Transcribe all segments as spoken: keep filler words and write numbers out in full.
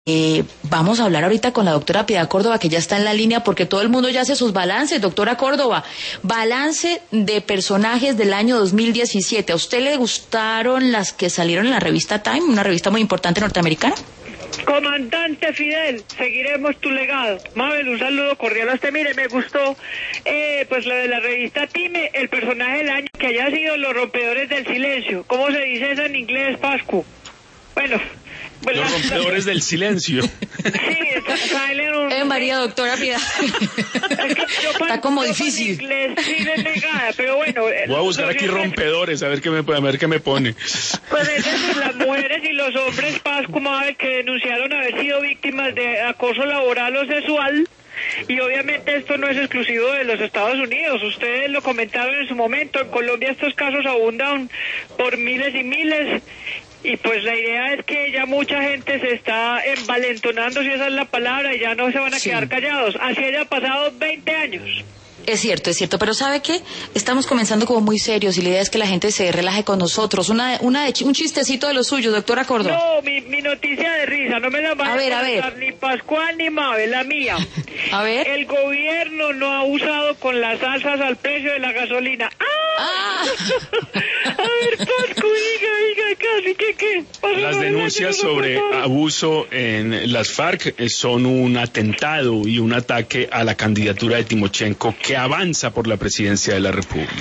Eh, vamos a hablar ahorita con la doctora Piedad Córdoba, que ya está en la línea, porque todo el mundo ya hace sus balances. Doctora Córdoba, balance de personajes del año dos mil diecisiete. ¿A usted le gustaron las que salieron en la revista Time, una revista muy importante norteamericana? Comandante Fidel, seguiremos tu legado. Mabel, un saludo cordial a usted. Mire, me gustó eh, pues lo de la revista Time, el personaje del año que haya sido los rompedores del silencio. ¿Cómo se dice eso en inglés, Pascu? Bueno... Pues los rompedores del silencio. Sí, está silent. Eh, María, doctora Piedad. Es que yo está como difícil. Inglés, sí, de negada, pero bueno. Voy a buscar aquí rompedores, a ver qué me, a ver qué me pone. Pues esas las mujeres y los hombres, Pascu, Mabel, que denunciaron haber sido víctimas de acoso laboral o sexual. Y obviamente esto no es exclusivo de los Estados Unidos, ustedes lo comentaron en su momento, en Colombia estos casos abundan por miles y miles, y pues la idea es que ya mucha gente se está envalentonando, si esa es la palabra, y ya no se van a sí. quedar callados, así haya pasado veinte años. Es cierto, es cierto, pero ¿sabe qué? Estamos comenzando como muy serios y la idea es que la gente se relaje con nosotros. Una, una de, un chistecito de lo suyo, doctora Córdoba. No, mi, mi noticia de risa, no me la van a, ver, a ver. ni Pascual ni Mabel, la mía. A ver. El gobierno no ha usado con las alzas al precio de la gasolina. ¡Ah! ah. A ver, Pascu, diga, diga, casi que qué. Las denuncias sobre abuso en las FARC son un atentado y un ataque a la candidatura de Timochenko, que avanza por la presidencia de la República.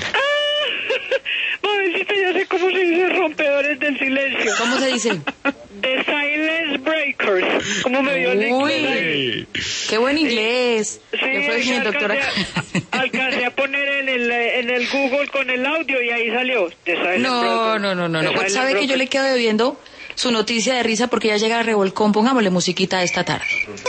Ah, Mabelcita, ya sé cómo se dice rompedores del silencio. ¿Cómo se dice? The Silence Breakers. ¿Cómo me dio el inglés? Qué buen inglés. Sí, ¿Qué fue bien, doctora? Alcancé, alcancé a poner en el, en el Google con el audio y ahí salió. The Silence no, Breakers. no, no, no, no. Pues sabe que yo le quedo debiendo su noticia de risa porque ya llega a revolcón. Pongámosle musiquita esta tarde.